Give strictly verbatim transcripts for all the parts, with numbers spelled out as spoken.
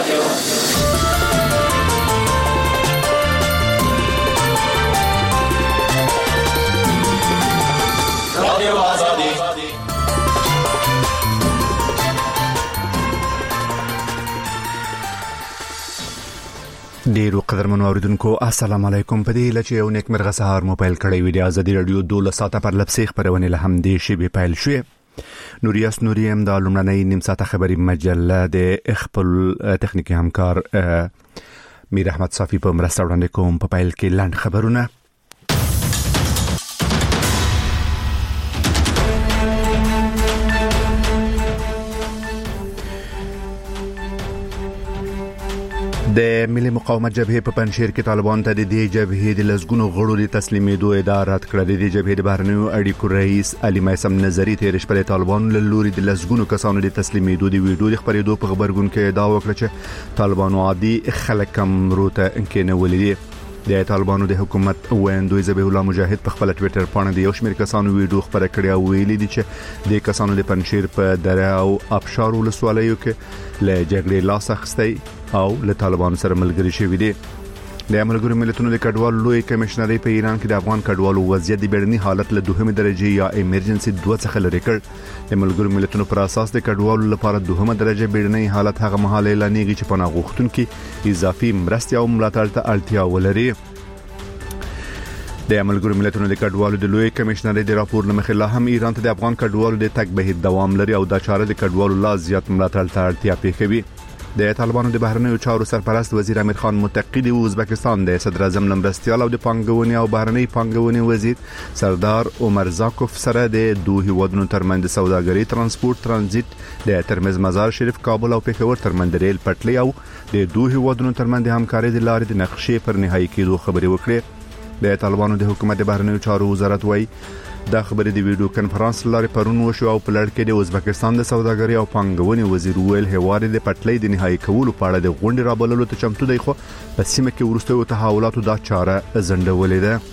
رادیو آزادی. ډیرو قدرمنو اوریدونکو السلام علیکم. په دې لچې یو نیک مرغه سهار موبایل کړی وی د ازادي رادیو دوله ساعته پر لپسې خبرونه له هم دې شی به پیل شوې. نوریاس نوریم د لومړنۍ نیم ساعته خبري مجله د خپل تخنیکی همکار میر احمد صافی په مرسته وړاندې کوم. په پیل کې لاند خبرونه. د ملي مقاومت جبهه په پنځیر کې طالبان ته د دې جبهه د لزګونو غړو د تسلیمېدو ادعا رد کړه. د دې جبهه د بهرنیو اړیکو رئیس علي میثم نظری تیر شپه طالبان له لوري د لزګونو کسانو د تسلیمېدو د ویډیو د خبرېدو په خبرګون کې ادعا وکړه چې طالبانو عادي خلک کم روته انکینه ولیدي. د طالبانو د حکومت ویندوی ذبیح الله مجاهد په خپل ټوئیټر باندې د یو شمېر کسانو ویډیو خبره کړې او ویلي دي چې د کسانو د پنځیر په دره او ابشار ولسوالیو کې له جګړې لاس اخیستی او له طالبانو سره ملګری شوی دي. د ملګرو ملتونو د کډوالو لوی کمشنري په ایران کې د افغان کډوالو وضعیت د بیړني حالت له دوهمه درجه یا ایمرجنسي دوه څخه لري کړ. د ملګرو ملتونو پر اساس د کډوالو لپاره دوهمه درجه بیړني حالت هغه مهال اعلانېږي چې پناه غوښتونکو اضافي مرستې او ملاتړ ته اړتیا ولري. د ملګرو ملتونو د کډوالو د لوی کمشنري د راپور لمخې لا هم ایران ته د افغان کډوالو د تګ بهیر دوام لري او دا چاره د کډوالو لا زیات ملاتړ ته اړتیا پیښوي. د طالبانو د بهرنیو چارو سرپرست وزیر امیر خان متقی د ازبکستان د صدر اعظم لمرستیال او د پانګونې او بهرنی پانګونې وزیر سردار عمر زاکوف سره د دوه هیوادونو ترمنځ سوداګري ترانسپورت ترانزیت د ترمز مزار شریف کابل او پېښور ترمنځ ریل پټلۍ او د دوه هیوادونو ترمنځ همکاري د لارې د نقشې پر نهایی کېدو خبرې وکړې. د طالبانو د حکومت د بهرنیو چارو وزارت وایي دا خبرې د ویډیو کانفرنس لارې پرون وشو او په لړ کې د ازبکستان د سوداګرۍ او پانګونې وزیر ویل هواري د پټلۍ د نهایی کولو په اړه د غونډې رابللو ته چمتو دی خو په سیمه کې ورستیو تحولاتو دا چاره زندولې ده.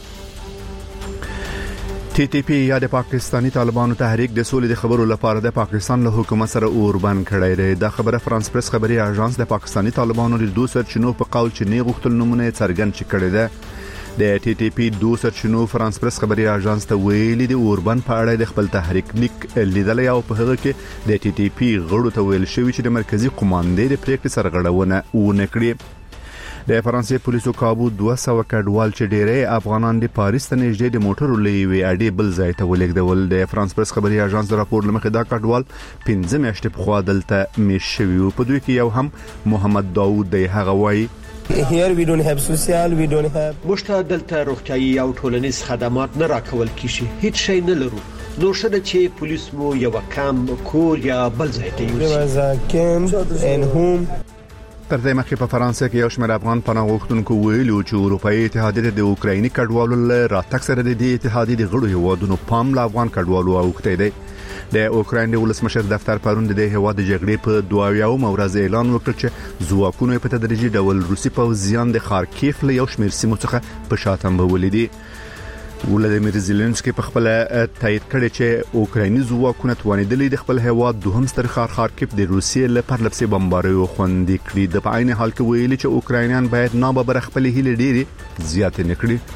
ټي ټي پی یا د پاکستانی طالبانو تحریک د سولې د خبرو لپاره د پاکستان له حکومت سره اوربند کړی دی. دا خبره فرانس پریس خبري اژانس د پاکستانی طالبانو د دوه سرچینو په قول چې نه غوښتل نمونه څرګند کړي ده. د ټي ټي پی دوه سرچینو فرانس پریس خبري اژانس ته ویلي دی اوربند په اړه د خپل تحریک لیک لیدل او په هغه کې د ټي ټي پی غړو ته ویل شوی چې د مرکزی قوماندې د پریکړې سرغړونه ونه کړي. د فرانسې پولیسو کابو دوه سوه کډوال چې ډېری افغانان د پاریس ته نږدې د موټرو لوي اډې بل ځای ته ولېږدول. د فرانس پریس خبري اژانس د راپور لمخې دا کډوال پنځه میاشتې په خوا دلته میش شوی او په دوی کې یو هم محمد داوود دی. هغه وایي Here we don't have social, we don't have مشته دلته روغتيایي او ټولنیز خدمات نه راکول کیږي. هیڅ شی نه لرو. نو شته چې پولیس مو یو کم کور یا بل ځای ته یوسي. تر دې مخکې په فرانسې کې یو شمېر افغان پناه غوښتونکو ویلي چې اروپאי اتحادیه د اوکرایني کډوالو له راتګ سره د دې اتحادیې د غړو هیوادونو پام له افغان کډوالو اوښتی دی. د اوکراین د ولسمشر دفتر پرون د هیواد د جګړې په دوه ورځ اعلان وکړ چې ځواکونه په تدریجي ډول روسي پوځیان د خارکیف له یو شمېر سیمو څخه په شاتم ولیدي. ولادیمیر زيلنسکي په خپل تایید کړی چې اوکرایني ځواکونه توانیدلي د خپل هیواد دوهم ستر ښار خارکیف د روسیې له پرلپسې بمباریو خوندي کړي. د په عین حال کې ویلي چې اوکراینیان باید ناببره خپل هیله ډېری زیات نه کړي.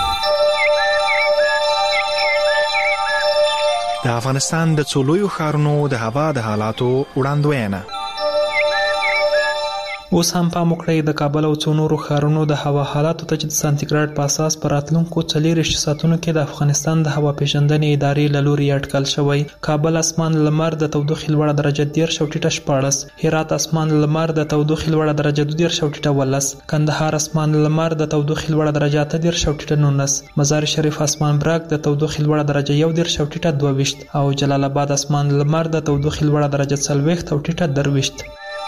د افغانستان د څولویو ښارونو د هوا د حالاتو وړاندوینه. اوس هم په مکړې د کابل او څونورو ښارونو د هوا حالاتو ته د سانتیګریډ په اساس پر راتلونکو څلور ساعتونو کې د افغانستان د هوا پیژندنې ادارې له لوري اټکل شوی. کابل اسمان لمر د تودوخې لوړه درجه ډیر شوټیټه شپاړس، هرات اسمان لمر د تودوخې لوړه درجه ډیر شوټیټه ولس، کندهار اسمان لمر د تودوخې لوړه درجه ته ډیر شوټیټه نونس، مزار شریف اسمان برګ د تودوخې لوړه درجه یو ډیر شوټیټه دوه ویشت او جلال آباد اسمان لمر د تودوخې لوړه درجه څلوېښت او ټیټه درويشت.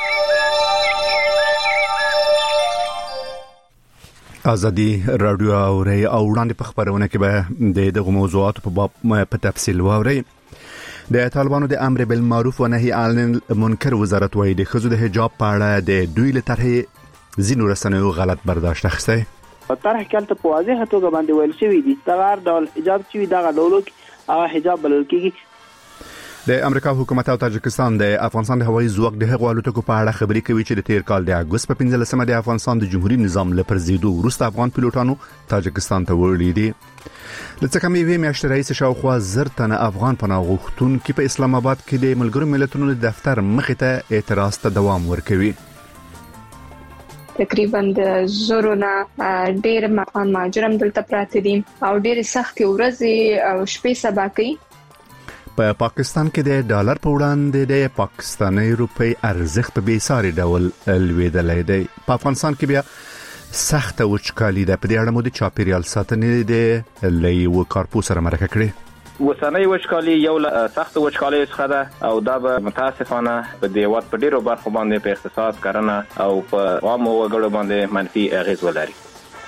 ازادي رادیو اوري او وړاندې په خبرونه کې به د دغه موضوعات په باب په تفصیل واوري. د طالبانو د امر بالمعروف و نهي عن المنکر وزارت وايي د خزو د حجاب په اړه د دوی له طرحې زینو رسنیو غلط برداشت اخیسته. طرح کله په واضح توګه باندې ویل شوی دی دا غیر ډول حجاب چې دا غوړو هغه حجاب بلل کیږي. د امریکا حکومت او تاجکستان د افغانستان د هوایي ځواک د هغو الوتکو په اړه خبري کوي چې د تیر کال د اګوست په پنځلسمه د افغانستان د جمهوریت نظام لپاره زیدو وروسته افغان پیلوټانو تاجکستان ته وړي دي. لکه کمی وی میاشتې رئیس شاوخوا زر تنه افغان پناه غوښتونکي په اسلام آباد کې د ملګرو ملتونو د دفتر مخې ته اعتراض ته دوام ورکوي. تقریبا د زورونه ډېر افغان مهاجرم دلته پراته دي او ډېر سخت ورځې او شپې سبا کوي. په پا پاکستان کې د ډالر په وړاندې د پاکستاني روپی ارزښت په بیساري ډول لویدلی دی. په افغانستان کې بیا سخت وچکالي ده. په دې اړه مو د چاپیریال ساتنې د لوی کارپو سره مرکه کړې. وسنۍ وچکالي یو سخت وچکالي څخه ده او دا به متاسفانه په دې وخت په ډیرو برخو باندې په اقتصاد کرنه او په عامو وګړو باندې منفي اغیز ولري.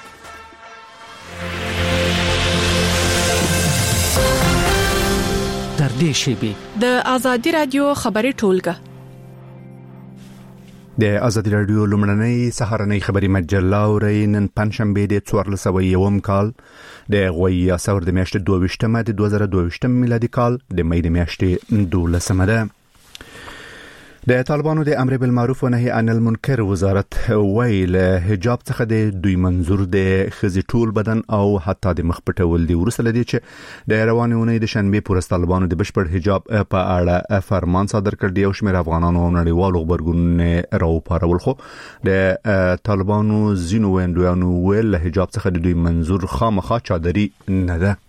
در دې شیبي د ازادي رادیو خبري ټولګه د ازادي رادیو لومړنۍ سهارنۍ خبري مجله اوري نن پنځشنبه د څوارلس سوه یوم کال د غوي سور د میاشتې دوه ویشتمه د دوه زره دوه ویشتم میلادي کال د مې د میاشتې دولسمه ده. د طالبانو د امر بالمعروف و نهي عن المنکر وزارت ویل حجاب څخه د دوی منظور د خزي ټول بدن او حتی د مخ پټول دی. ورسره لدی چې د روانې اونۍ د شنبه پورس طالبانو د بشپړ حجاب په اړه فرمان صادر کړ. دی او شمېر افغانانو او نړیوالو خبرګون راو پارول خو د طالبانو زینو ویندوانو ویل حجاب څخه د دوی منظور خامخا چادري نه ده.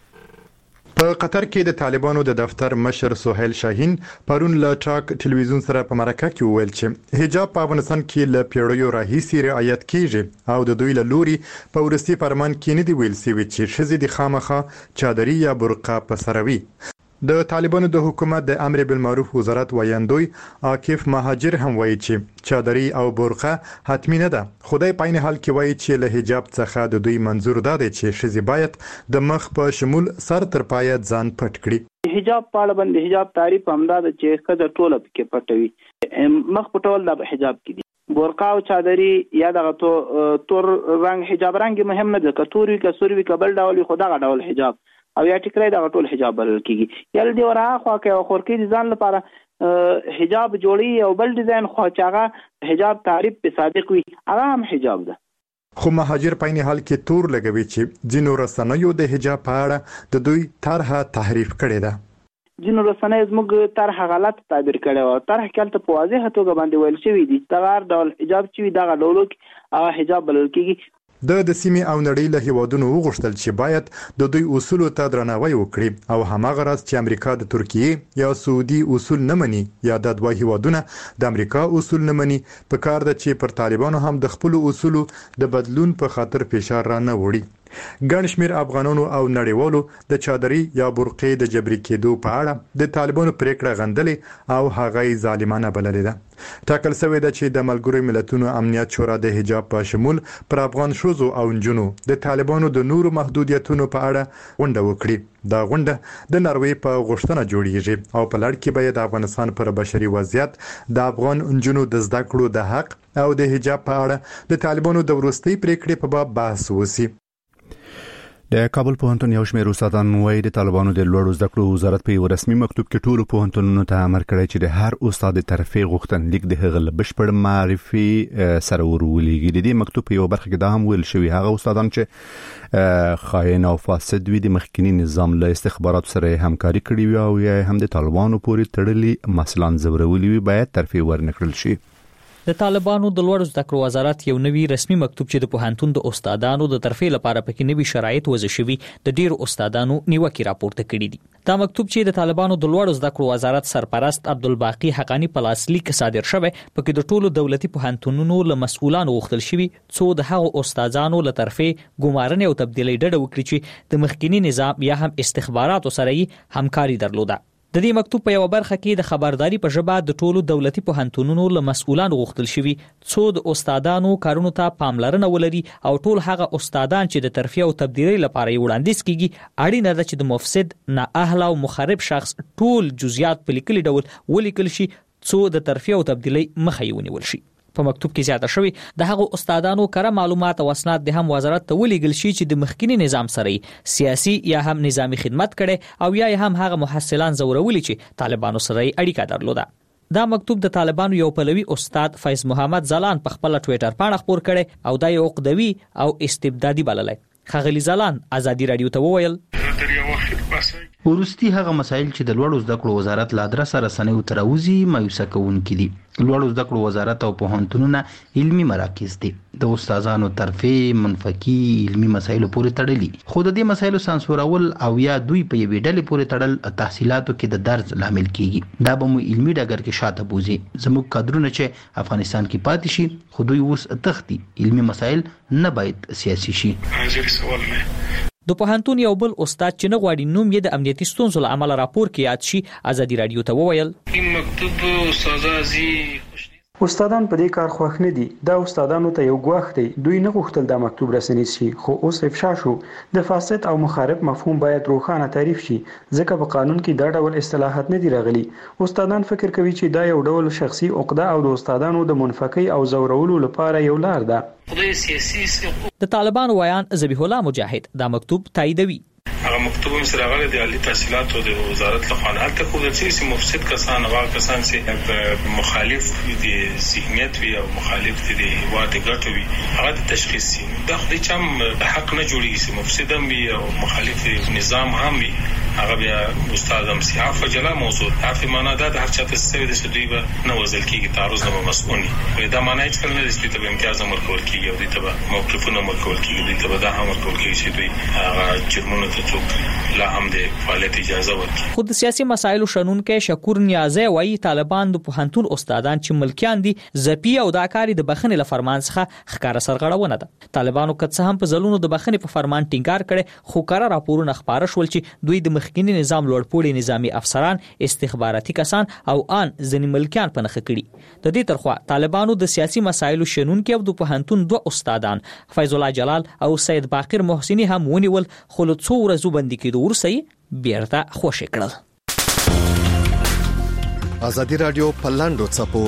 په قطر کې د طالبانو د دفتر مشر سهیل شاهین پرون له ټاک ټلویزیون سره په مرکه کې وویل چې حجاب په افغانستان کې له پیړیو راهیسې رعایت کیږي او د دوی له لوري په ورستي فرمان کې نه دی ویل سوي چې ښځې د خامخا چادري یا برقه په سر وي. د طالبانو د حکومت د امر بالمعروف وزارت ویاندوی عاکف مهاجر هم وایي چې چادري او برقه حتمی نه ده. خدای په عین حال کې وایي چې له حجاب څخه د دوی منظور ده چې ښځې باید د مخ په شمول سر تر پایه ځان پټ کړي. حجاب په اړه باندې حجاب تعریف همدا ده چې ښځه ټوله پکې پټوي. مخ پټول د حجاب کې دي. برقه او چادري یا دغه تور رنگ حجاب رنگ مهم نه ده. کتوري کسوروي کبل ډول خدا غ ډول حجاب او یا ټیکرای دا ټول حجاب بلل کیږي. یل دی ورا خو کې او خور کې ځان لپاره حجاب جوړي او بل ډیزاین خو چاغه حجاب تعریف په صادق وي هغه هم حجاب ده. خو مهاجر په عین حال کې تور لګوي چې ځینو رسنیو د حجاب په اړه د دوی طرحه تحریف کړې ده. ځینو رسنیو زموږ طرحه غلط تعبیر کړي او طرحه کله په واضح توګه باندې ویل شوی دي دا غیر ډول حجاب چې دا ډول او حجاب بلل کیږي. د د سیمې او نړۍ له هیوادونو وغوښتل چې باید د دوی اصولو ته درناوی وکړي او هماغه راز چې امریکا د ترکیه یا سعودي اصول نه مني یا د دوه هیوادونو د امریکا اصول نه مني په کار ده چې پر طالبانو هم د خپل اصولو د بدلون په خاطر فشار را نه وړي. ګڼ شمېر افغانانو او نړیوالو د چادري یا برقې د جبري کېدو په اړه د طالبانو پریکړه غندلې او هغه ظالمانه بللې ده. ټاکل شوی ده چې د ملګرو ملتونو امنیت شورا د حجاب په شمول پر افغان ښځو او نجونو د طالبانو د نورو محدودیتونو په اړه غونډه وکړي. دا غونډه د ناروې په غوښتنه جوړیږي او په لړ کې به د افغانستان پر بشري وضعیت د افغان نجونو د زده کړو د حق او د حجاب په اړه د طالبانو د وروستۍ پریکړې په باب بحث وشي. د کابل پوهنتون یو شمېر استادان وایي د طالبانو د لوړو زده کړو وزارت په یو رسمي مکتوب کې ټولو پوهنتونونو ته امر کړی چې د هر استاد طرفي غوښتنلیک د هغه له بشپړ معرفي سره ورولېږي. د دې مکتوب په یو برخه کې دا هم ویل شوی هغه استادان چې خاين او فاسد وي د مخکنی نظام له استخباراتو سره همکاري کړې وي او یا هم د طالبانو پورې تړلي مثلا زورولي وي باید ترفیع ورنکړل شي. د طالبانو د لوړو زده کړو وزارت یو نوی رسمي مکتوب چې د پوهنتون د استادانو د ترفیع لپاره پکې نوي شرایط وضع شوي د ډیرو استادانو نیوکې راپورته کړي دي. دا مکتوب چې د طالبانو د لوړو زده کړو وزارت سرپرست عبدالباقی حقانی په لاسلیک صادر شوی پکې د ټولو دولتي پوهنتونونو له مسؤلانو غوښتل شوی څو د هغو استادانو له ترفیع ګمارنې او تبدیلي ډډه وکړي چې د مخکنی نظام یا هم استخباراتو سره یې همکاري درلوده. د دې مکتوب په یو برخه کې د خبرداري په ژبه د ټولو دولتي پوهنتونونو له مسؤلانو غوښتل شوی څو د استادانو کارونو ته پاملرنه ولري او ټول هغه استادان چې د ترفیع او تبدیلي لپاره وړاندیز کیږي اړینه ده چې د مفسد نه اهله او مخرب شخص ټول جزئیات په لیکلي ډول ولیکل شي څو د ترفیع او تبدیلي مخه ونیول شي. په مکتوب کې زیاته شوی د هغو استادانو کره معلومات او اسناد د هم وزارت ته ولېږل شي چې د مخکینی نظام سره سیاسي یا هم نظامی خدمت کړي او یا هم هغه محصلان زورولي چې طالبانو سره اړیکه درلوده. دا مکتوب د طالبانو یو پلوي استاد فیض محمد زلان په خپل ټوئیټر باندې خبر کړي او دا یو عقدوي او استبدادي بللی. خغلی زلان ازادي رادیو ته وویل ورستی هغه مسایل چې د لوړو زده کړو وزارت لا درسه رسنیو تراوزی مایوسه کوونکې دي. لوړو زده کړو وزارت او پوهنتونونه علمي مراکز دي د استادانو ترفیع منفقي علمي مسایل پورې تړلي خو د دې مسایلو سانسورول او یا دوی په یوې ډلې پورې تړل تحصیلاتو کې د درز لامل کیږي. دا به مو علمي ډګر کې شاته بوزي. زموږ کادرونه چې افغانستان کې پاتې شي خو دوی اوس تختی علمي مسایل نه باید سیاسي شي. د پوهنتون یو بل استاد چې نه غواړي نوم یې د امنیتي ستونزو له امله راپور کې یاد شي ازادي رادیو ته وویل این مکتوب استادازي استادان په دې کار خوښ نه دي. دا استادانو ته یو ګواښ دی. دوی نه غوښتل دا مکتوب رسنیز شي خو اوس افشا شو. د فاسد او مخالف مفهوم باید روښانه تعریف شي ځکه په قانون کې دا ډول اصطلاحات نه دي راغلي. استادان فکر کوي چې دا یو ډول شخصي عقده او د استادانو د منفقي او زورولو لپاره یو لار ده. د طالبانو ویان ذبیح الله مجاهد دا مکتوب تاییدوي. هغه مکتوب هم سره غل د عالی تحصیلات او د وزارت له خوا هلته کوم چې مفسد کسان او کسان چې مخالف دي ذهنیت وي او مخالف دي واده ګټوي هغه د تشخیص سي. دا خو د چم حق نه جوړیږي چې مفسد هم وي او مخالف نظام هم وي هغه بیا استاد هم سي. عفو جلا موضوع عفو معنا دا د هر چاته ستوي د شدوی به نه وزل کیږي تعرض نه مسؤوني دا معنی چې کله د ستې امتیاز مرکول کیږي او د تبع موقفونه مرکول کیږي د تبع دا هم مرکول کیږي چې دوی هغه جرمونه ته لا هم د فعالیت اجازه ورکړي. خود سیاسي مسایلو شنونکو شکور نیازی وایي طالبان د پوهنتون استادان چې ملکیان دي زپی او دا کاری د بخښنې له فرمان څخه ښکارا سرغړونه ده. طالبانو کڅ هم په ځلونو د بخښنې په فرمان ټینګار کړي خو کار راپورونه خبره شول چې دوی د مخکینی نظام لوړپوړي نظامی افسران استخباراتي کسان او ان ځنی ملکیان په نخښه کړي. د دې ترخوا طالبانو د سیاسي مسایلو شنونکو او د پوهنتون دوه استادان فیض الله جلال او سید باقر محسنی هم ونیول خو له څو ورځو باندې کې ورسې بیرته خوشی کړل. ازادي رادیو په لاندو چپو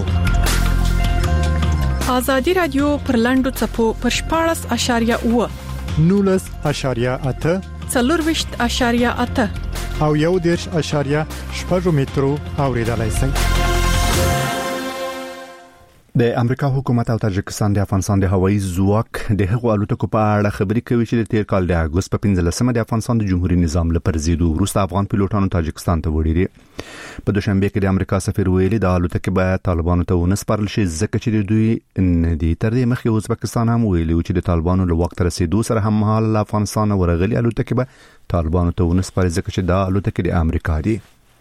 ازادي رادیو پر لاندو چپو پر شپاړس اشاریه اوه نولس اشاریه اته څلورویشت اشاریه اته او یو دیرش اشاریه شپږ مترو اوریدلای شئ. د امریکا حکومت او تاجکستان د افغانستان د هوایي ځواک د هغو الوتکو په اړه خبرې کوي چې د تیر کال د اگست په پنځلسمه د افغانستان د جمهوریت نظام لپاره زیدو وروسته افغان پیلوټانو تاجکستان ته وړي دي. په دوشنبه کې د امریکا سفیر ویلي د الوتکې به طالبانو ته ونسپارل شي ځکه چې دوی نه دي. تر دې مخکې ازبکستان هم ویلي چې د طالبانو له وخت رسیدو سره هم مهال افغانستان ورغلي الوتکې به طالبانو ته ونسپاري ځکه چې دا الوتکې د امریکا دي.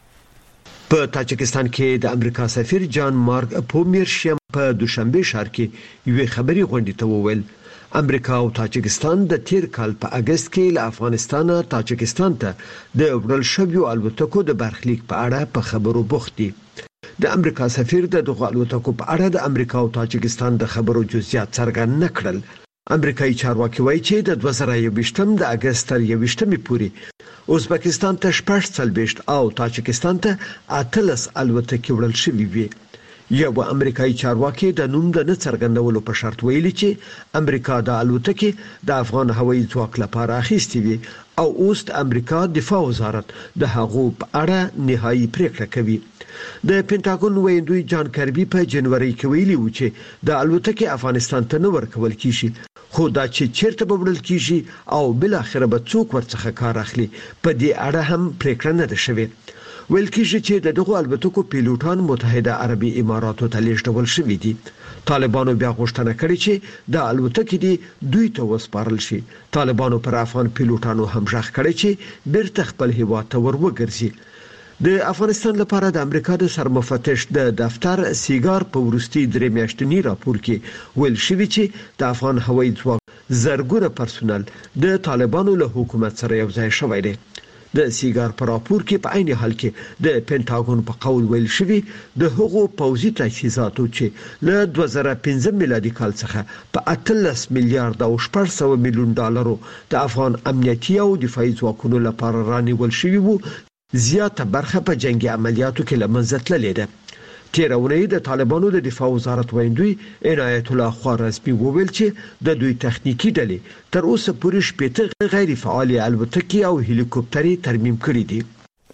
په تاجکستان کې د امریکا سفیر جان مارک پومیرشیم په دوشنبه ښار کې یو خبري غونډه ته وویل امریکا او تاجکستان د تیر کال په اگست کې له افغانستان تاجکستان ته د وړل شویو الوتکو د برخلیک په اړه په خبرو بوخت دي. د امریکا سفیر د دغه الوتکو په اړه د امریکا او تاجکستان د خبرو جزئیات څرګند نه کړل. امریکایي چارواکي وایي چې د دوه زره یوویشتم د اگست تر یوویشتمې پورې ازبکستان ته شپږ څلوېښت او تاجکستان ته اتلس الوتکې وړل شوې وي. یو امریکایي چارواکي د نوم د نه څرګندولو په شرط ویلي چې امریکا د الوتکې د افغان هوایي ځواک لپاره اخیستې وي او اوس د امریکا دفاع وزارت د هغو په اړه نهایي پریکړه کوي. د پینټاګون ویندوی جان کربي په جنوري کې ویلي و چې د الوتکې افغانستان ته نه ورکول کیږي خو دا چې چیرته به وړل کیږي او بل اخر به څوک ورڅخه کار اخلي په دې اړه هم پریکړه نه ده شوې. ویل کیږي چې د دغه الوتکو پیلوټان متحده عربي اماراتو ته لیږدول شوي دي. طالبانو بیا غوښتنه کړې چې د الوتکې دی دوی ته وسپارل شي. طالبانو پر افغان پیلوټانو هم ژغ کړی چې بیرته خپل هیواد ته ور وګرځي. د افغانستان لپاره د امریکا د سرمفتش د دفتر سیګار په ورستي درې میاشتنی راپور کې ویل شوی چې د افغان هوایي ځواک زرګونه پرسونل د طالبانو له حکومت سره یو ځای شوی دی. د سیګار په راپور کې په عین حال کې د پینټاګون په قول ویل شوی د هغو پوځي تجهیزاتو چې له دوه زره پنځه میلادي کال څخه په اتلس میلیارډ او شپږ سوه میلیون ډالرو د افغان امنیتي او دفاعي ځواکونو لپاره رانیول شوی وو زیاته برخه په جنگي عملیاتو کې لمنځه تللې ده. تیرونی د طالبانو د دفاع وزارت ویندوی عنایت الله خوارزمی وویل چې د دوی تخنیکی ډلې تر اوسه پورې شپږ غیر فعال الوتکې او هلیکوپټرې ترمیم کړي دي.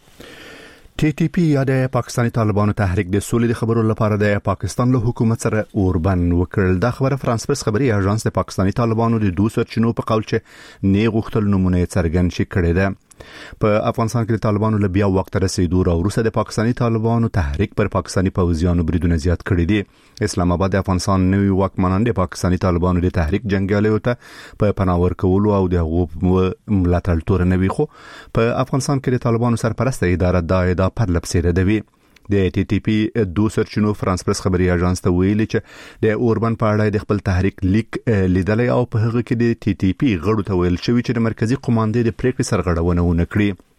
ټي ټي پی یا د پاکستاني طالبانو تحریک د سولې د خبرو لپاره د پاکستان له حکومت سره اوربن وکړل. د خبره فرانس پرس خبري اژانس د پاکستاني طالبانو د دوه سرچینو په قول چې نه غوښتل نمونه څرګند شي کړي ده. په افغانستان کې د طالبانو له بیا وخت رسیدو او وروسته د پاکستاني طالبانو تحریک پر پاکستاني پوځیانو بریدونه زیات کړي دي. اسلام آباد د افغانستان نوي واکمنان د پاکستاني طالبانو د تحریک جنگیالیو ته په پناه ورکولو او د حقوق ملاتړ تور نه وي، خو په افغانستان کې د طالبانو سرپرسته اداره د اداره پر لپسیره دی. د ټي ټي پی دوه سرچینو فرانس پرس خبري اژانس ته ویلي چې د اوربن په اړه د خپل تحریک لیک لیدلې او په هغه کې د ټي ټي پی غړو ته ویل شوی چې د مرکزی قوماندې د پریکړې سرغړونه ونه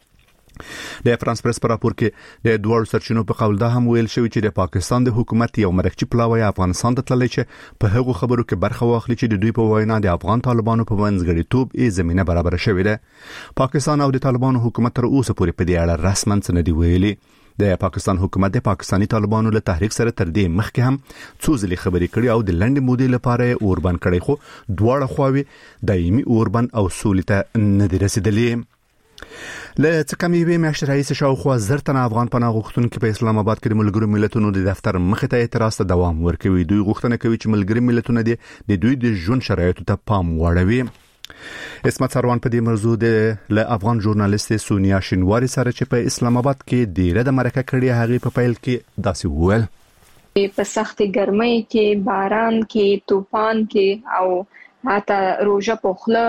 کړي. د فرانس پرس په راپور کې د دوه سرچینو په قول دا هم ویل شوی چې د پاکستان د حکومت یو مرکزی پلاوی افغانستان ته تللی چې په هغه خبرو کې برخه واخلي چې د دوی په وینا د افغان طالبانو په منځګړیتوب یې زمينه برابر شوې ده. پاکستان او د طالبانو حکومت تر اوسه پورې په دې اړه رسماً څه نه دی ویلي. د پاکستان حکومت د پاکستاني طالبانو له تحریک سره تر دې مخکې هم څو ځلې خبرې کړې او د لنډ مودې لپاره اوربن کړي، خو دواړه خواوې دایمي اوربن او سولې ته نه دي رسیدلې. له څه کمې وې میاشتې راهیسې شاوخوا زر تنه افغان پناه غوښتونکي په اسلام آباد کې د ملګرو ملتونو د دفتر مخې ته اعتراض ته دوام ورکوي. دوی غوښتنه کوي چې ملګري ملتونه د دوی د ژوند شرایطو ته پام واړوي. اسمت سروان په دې موضوع د له افغان ژورنالیست سونیا شینواری سره چې په اسلام آباد کې ډیره د مرکه کړي هغه په پیل کې داسې وویل په سخت ګرمۍ کې، باران کې، طوفان کې او حتی روزه په خله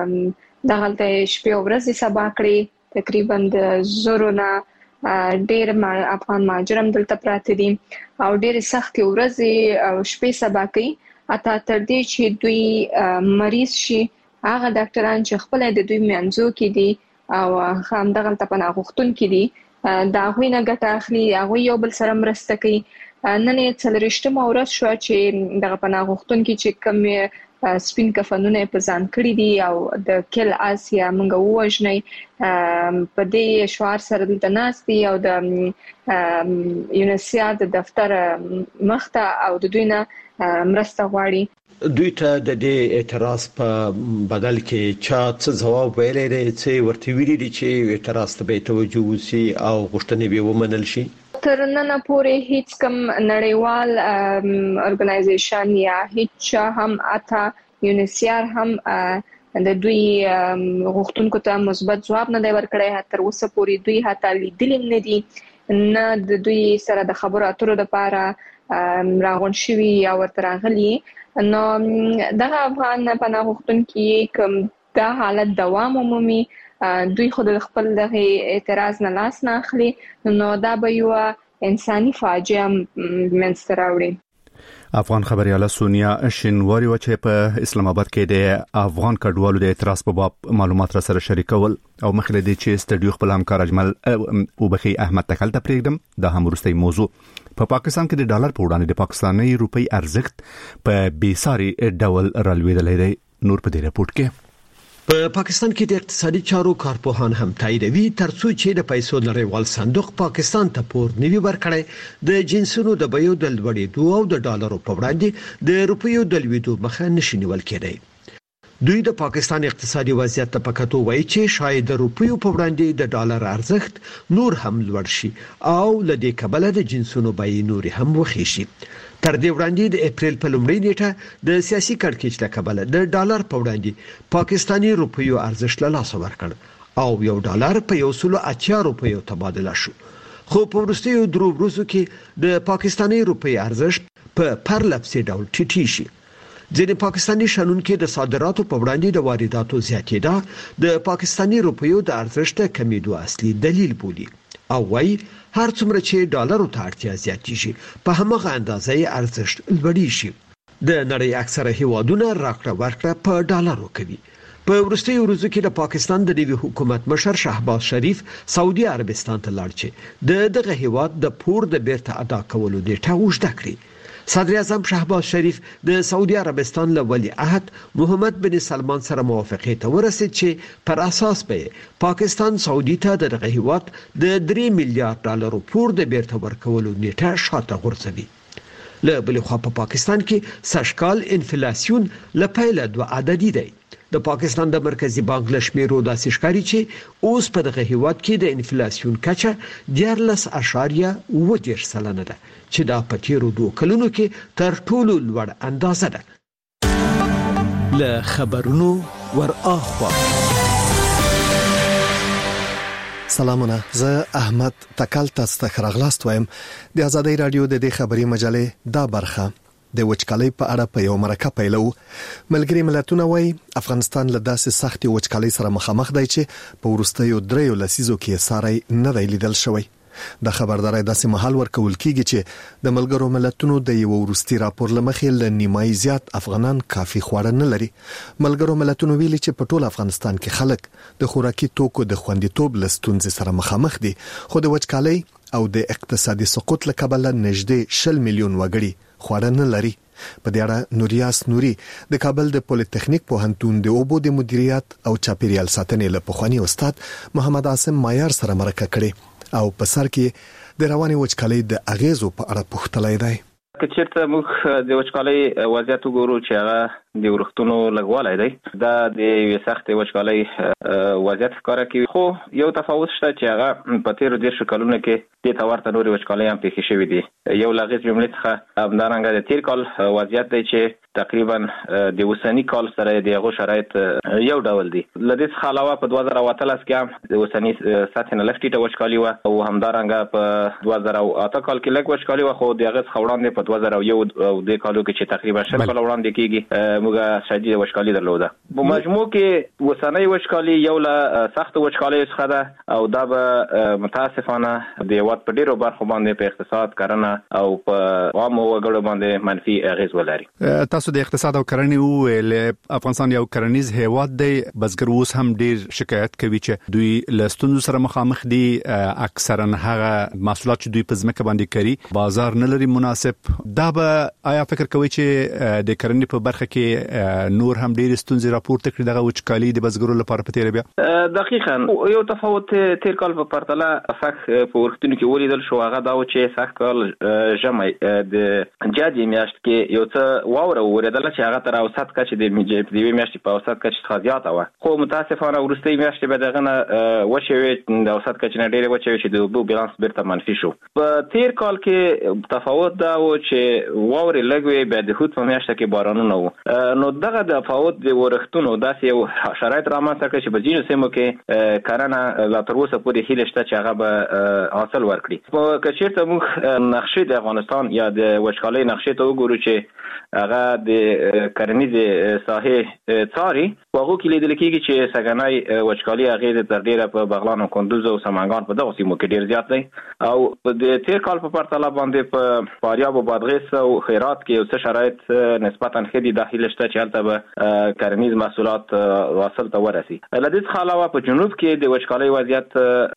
دغلته شپې او ورځې سبا کړې. تقریبا د زورونه ډېر افغان مهاجرم دلته پراته دي او ډېر سخت ورځې او شپې سبا کوي، حتی تر دې چې دوی مریض شي. هغه ډاکټران چې خپل د دوی منځو کې دي او هم دغه ته پناه غوښتونکي دي دا غوي نه ګټه اخلي، هغه یو بل سره مرسته کوي. نن یې څلریشتمه ورځ شو چې دغه پناه غوښتونکي چې کوم سپین کفنونه په ځان کړی دي او د کل آسیا منګه وژنې په دې شوار سره د ناستي او د یونیسیا د دفتر مخته او د دوی نه مرسته غواړي. دوی ته د دې اعتراض په بدل کې چا څه ځواب ویلی دی؟ څه ورته ویلي دي چې اعتراض ته به توجه وشي او غوښتنې به ومنل شي؟ تر نن پورې هیڅ کوم نړیوال ارګنایزیشن یا هیڅ هم اته یونیسیار هم د دوی غوښتنکو ته مثبت ځواب نه دی ورکړی. تر اوسه پورې دوی حتی لیدلي نه دي، نه د دوی سره د خبرو اترو لپاره راغون شوي یا ورته راغلي. نو دغه افغان پناه غوښتونکي کوم دا حالت دوام ومومي، دوی خود خپل د اعتراض نه لاس نه اخلي، نو دا به یو انساني فاجعه منځته راوړي. افغان خبرياله سونیا شینواری و چې په اسلام آباد کې د افغان کډوالو د اعتراض په باب معلومات را سره شریکول او مخکې د چې استډیو خپل همکار اجمل او بخي احمد تکل ته پریږدم دا هم ورستۍ موضوع. په پا پاکستان کې د ډالر په وړاندې د پاکستاني روپی ارزښت په بیساري ډول رالوېدلی دی. نور په دې رپورت کې په پاکستان کې د اقتصادي چارو کارپوهان هم تاییدوي ترڅو چې د پیسو نړیوال صندوق پاکستان ته پور نیوي ورکړي د جنسونو د بیو د لوړېدو او د ډالرو په وړاندې د روپیو د لوړېدو مخه نشي نیول کېدی. دوی د پاکستان اقتصادي وضعیت ته پکاتو وایي چې شاید د روپیو په وړاندې د ډالر ارزښت نور هم لوړ شي او لدې کبله د جنسونو بیې نور هم وخی شي. تر دې وړاندې د اپریل په لومړۍ نیټه د سیاسي کړکېچ له کبله د ډالر په وړاندې پاکستاني روپیو ارزښت له لاسه ورکړ او یو ډالر په یو سل اتیا روپیو تبادله شو. خو په وروستیو درو ورځو کې د پاکستاني روپی ارزښت په پرلپسې ډول ټیټی شي. ځینې پاکستاني شنونکو د صادراتو په وړاندې د وارداتو زیاتېدا د پاکستاني روپیو د ارزښت کمیدو اصلي دلیل بولي او وايي هر څومره چې ډالرو ته اړتیا زیاتېږي په همغه اندازه یې ارزښت لوړی شي. د نړۍ اکثره هیوادونه راکړه ورکړه په ډالرو کوي. په وروستیو ورځو کې د پاکستان د نوي حکومت مشر شهباز شریف سعودي عربستان ته لاړ چې د دغه هیواد د پور د بیرته ادا کولو نیټه وژده کړي. صدر اعظم شهباز شریف د سعودي عربستان له ولی عهد محمد بن سلمان سره موافقه ته ورسید چې پر اساس به پاکستان سعودي ته دغه هیواد د درې میلیارډ ډالرو پور د بیرته ورکولو نیټه شاته غورځوي. له بل خوا په پاکستان کې سږکال انفلیسیون له پیله دوه عددي دی. د پاکستان د مرکزی بانک له شمیرو داسې ښکاري چې اوس په دغه هیواد کې د انفلیسیون کچه دیارلس اعشاریه اووه دېرش سلنه ده چې دا په تیرو دوه کلونو کې تر ټولو لوړ اندازه ده. له خبرونو ور اخوا سلامونه، زه احمد تکل تاسو ته خراغلاست وایم. د ازادي رادیو د دې خبري مجلې دا برخه د وچکالۍ په اړه په یو مرکه پیلو. ملګری ملتونه وايي افغانستان له داسې سختي وچکالۍ سره مخامخ دی چې په ورستیو دریو لسیزو کې ساري نه دی لیدل شوی. د خبرداري داسې محل ورکول کیږي چې د ملګرو ملتونو د یو ورستي راپور لمخې له نیمای زیات افغانان کافي خواړه نه لري. ملګرو ملتونو ویلي چې په ټول افغانستان کې خلک د خوراکي توکو د خوندیتوب لستونځ سره مخامخ دي، خو د وچکالۍ او د اقتصادي سقوط له کبله نږدې شل میلیون وګړي خواړه نه لري. په دې اړه نوریاس نوري د کابل د پولیټیکنیک پوهنتون د اوبو د مدیریت او چاپیریال ساتنې له پخوانی استاد محمد عاصم مایار سره مرکه کړې او په سر کې د رواني وچکالۍ د اغیزو په اړه پوښتلای دی. که چیرته موږ د وچکالۍ وضعیت وګورو چې هغه د ورښتونو لګوالی دی، دا د یوې سختې وچکالۍ وضعیت ښکاره کوي، خو یو تفاوت شته چې هغه په تیرو دېرشو کلونو کې دې ته ورته نورې وچکالۍ هم پېښې شوي دي. یو له هغې جملې څخه همدارنګه د تیر کال وضعیت دی چې تقریبا د اوسني کال سره د هغو شرایط یو ډول دي. له دې څخه علاوه په دوه زره اتلس کې هم د اوسني سطحې نه لږ ټیټه وچکالي وه او همدارنګه په دوه زره اته کال کې لږ وچکالي وه، خو د هغې څخه وړاندې په دوه زره یو او دې کالو کې چې تقریبا شل کاله وړاندې کېږي موږ شدید وچکالي درلوده. په مجموع کې اوسنۍ وچکالي یو له سختو وچکالیو څخه ده او دا به متاسفانه د هېواد په ډېرو برخو باندې په اقتصاد، کرنه او په عامو وګړو باندې منفي اغېز ولري. تاسو د اقتصاد او کرنې وویل افغانستان یو کرنیز هیواد دی، بزګر اوس هم ډېر شکایت کوي چې دوی له ستونزو سره مخامخ دي. اکثرا هغه محصولات چې دوی په ځمکه باندې کوي بازار نه لري مناسب. دا به آیا فکر کوي چې د کرنې په برخه کې نور هم ډېر ستونزې راپورته کړي دغه وچکالي د بزګرو لپاره په تیر بیا؟ دقیقاً یو تفاوت تیر کال په پرتله سخت په ورښتونو کې ولیدل شو، هغه دا و چې سخت کال ژمی د جدي میاشت کې یو څه واوره وریدله چې هغه تر اوسط کچې د یوې میاشتې په اوسط کچې څخه زیاته وه، خو متاسفانه وروستۍ میاشتې به دغه نه وچې وې، د اوسط کچې نه ډېرې وچې وې چې د اوبو بیلانس بیرته منفي شو. په تیر کال کې تفاوت دا و چې واورې لږ وې، بیا د هود په میاشته کې بارانونه وو. نو دغه تفاوت د ورښتونو داسې یو شرایط رامنځته کړ چې په ځینو سیمو کې کرنه لا تر اوسه پورې هیله شته چې هغه به حاصل ورکړي. که چېرته موږ نقشې د افغانستان یا د وچکالۍ نقشې ته وګورو چې هغه د کرنیزې ساحې څاري، په هغو کې لیدل کېږي چې سږنی وچکالي اغېز تر ډېره په بغلان او کندوز او سمنګان په دغو سیمو کې ډېر زیات دی او د تیر کال په پرتله باندې په فاریاب او بادغیس او خیرات کې یو څه شرایط نسبتا ښه دي. دا هیله شته چې هلته به کرنیز محصولات حاصل ته ورسي. له دې څخه علاوه په جنوب کې د وچکالۍ وضعیت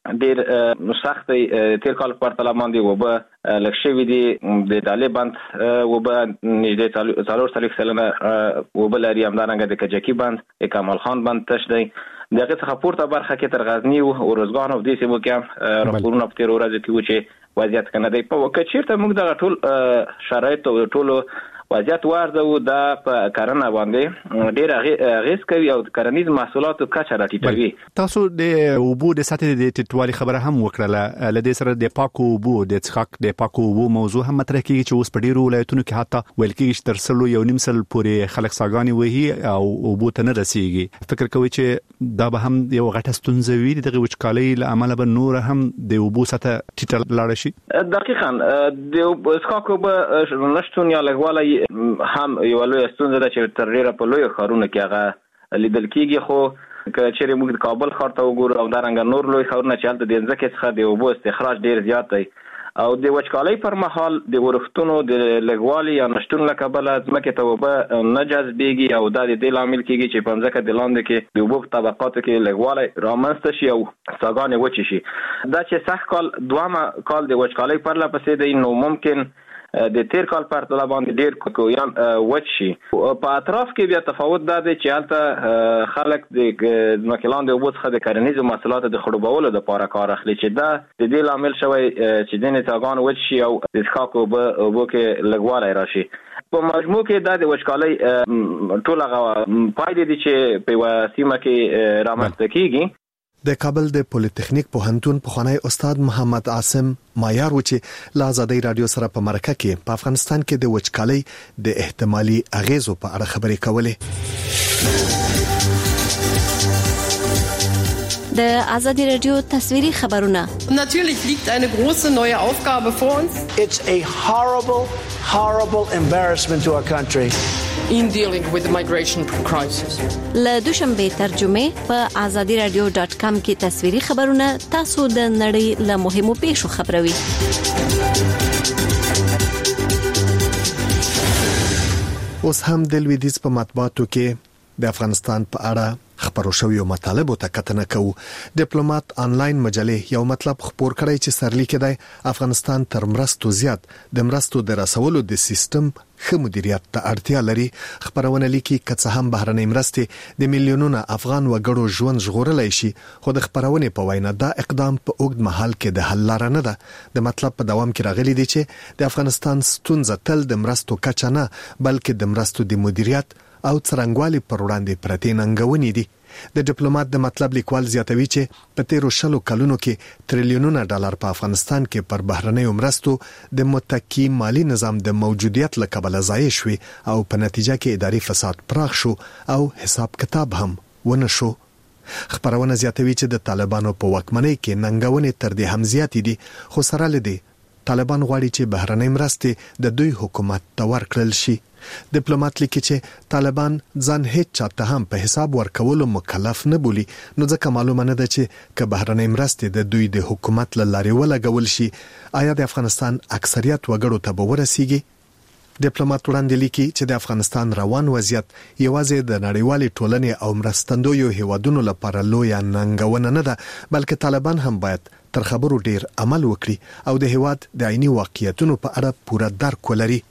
ډېر سخت دی. تیر کال په پرتله باندې اوبه لږ شوي دي. د دالې بند اوبه نږدې څلور څلوېښت سلنه اوبه لري، همدارنګه د کجکي بند، د کمال خان بند تش دی. د هغې څخه پورته برخه کې تر غزني او ارزګان او دې سیمو کې هم راپورونه په تېرو ورځو کې وو چې وضعیت ښه نه دی. که چېرته موږ دغه ټول شرایط او ټولو وضعیت وارزو، دا په کرنه باندې ډېر اغېز کوي او د کرنیز محصولاتو کچه راټیټوي. تاسو د اوبو د سطحې د ټیټوالي خبره هم وکړله. له دې سره د پاکو اوبو د څښاک د پاکو اوبو موضوع هم مطرح کېږي چې اوس په ډېرو ولایتونو کې حتی ویل کېږي چې تر سلو یو نیم سل پورې خلک څاګانې وهي او اوبو ته نه رسېږي. فکر کوي چې دا به هم یو غټه ستونزه وي دغه وچکالۍ له امله به نور هم د اوبو سطحه ټیټه لاړه شي؟ دقیقاً د څښاک اوبه نشتون یا لږوالی هم یو لوی ستونزه ده چې تر ډېره په لویو ښارونو کې هغه لیدل کېږي. خو که چېرې موږ د کابل ښار ته وګورو او همدارنګه نور لوی ښارونه چې هلته د ځمکې څخه د اوبو استخراج ډېر زیات دی او د وچکالۍ پر مهال د ورښتونو د لږوالي یا نشتون له کبله ځمکې ته اوبه نه جذبېږي او دا د دې لامل کېږي چې په ځمکه د لاندې کې د اوبو په طبقاتو کې لږوالی رامنځته شي او څاګانې وچې شي. دا چې سږ کال دویمه کال د وچکالۍ پرله پسې دی، نو ممکن د تیر کال په پرتله باندې ډیر کوکویان وچ شي. په اطراف کې بیا تفاوت دا دی چې هلته خلک د ځمکې لاندې اوبو څخه د کرنیزو محصولاتو د خړوبولو لپاره کار اخلي چې دا د دې لامل شوی چې ځینې څاګان وچ شي او د څښاک اوبه اوبو کې لږوالی راشي. په مجموع کې دا د وچکالۍ ټول هغه پایلې دي چې په یوه سیمه کې رامنځته کیږي. د کابل د پولیټیکنیک پوهنتون پخوانی استاد محمد عاصم مایار و چې له ازادۍ رادیو سره په مرکه کې په افغانستان کې د وچکالۍ د احتمالي اغیزو په اړه خبرې کولې. د ازادۍ رادیو تصویري خبرونه. Natürlich liegt eine große neue Aufgabe vor uns. It's a horrible, horrible embarrassment to our country. In dealing with the migration crisis. له دوشنبه ترجمه په azadi radio dot com کې تصویري خبرونه تاسو د نړۍ له مهمو پیښو خبروي. اوس هم د لویدیز په مطبوعاتو کې د افغانستان په اړه خبرو شویو مطالبو ته کتنه کوو. ډیپلوماټ آنلاین مجلې یو مطلب خبر کړی چې سرلیک دی افغانستان تر مرستو زیات د مرستو د رسولو د سیستم ښه مدیریت ته اړتیا لري. خبرونه لیکي که څه هم بهرنۍ مرستې د میلیونونو افغان وګړو ژوند ژغورلی شي خو د خبرونې په وینا دا اقدام په اوږد مهال کې د حل لاره نه ده. د مطلب په دوام کې راغلي دي چې د افغانستان ستونزه تل د مرستو کچه نه بلکې د مرستو د مدیریت او څرنګوالي پر وړاندې پرتې ننګونې دي. د ډیپلوماټ د مطلب لیکوال زیاتوي چې په تیرو شلو کلونو کې تریلیونونه ډالر په افغانستان کې پر بهرنۍ مرستو د متکی مالی نظام د موجودیت له کبله ضایع شوي او په نتیجه کې اداري فساد پراخ شو او حساب کتاب هم ونه شو. خبرونه زیاتوي چې د طالبانو په واکمنۍ کې ننګونې تر دې هم زیاتې دي خو سره لدی طالبان غواړي چې بهرنۍ مرستې د دوی حکومت ته ورکړل شي. ډیپلوماټ لیکي چې طالبان ځان هیڅ چاته هم په حساب ورکولو مکلف نه بولي نو ځکه معلومه نه ده چې که بهرنۍ مرستې د دوی د حکومت له لارې ولګول شي آیا د افغانستان اکثریت وګړو ته به ورسیږي. ډیپلوماټ وړاندې لیکي چې د افغانستان روان وضعیت یوازې د نړیوالې ټولنې او مرستندویو هیوادونو لپاره لویه ننګونه نه ده بلکې طالبان هم باید تر خبرو ډیر عمل وکړي او د هیواد د عیني واقعیتونو په اړه پوره درک ولري.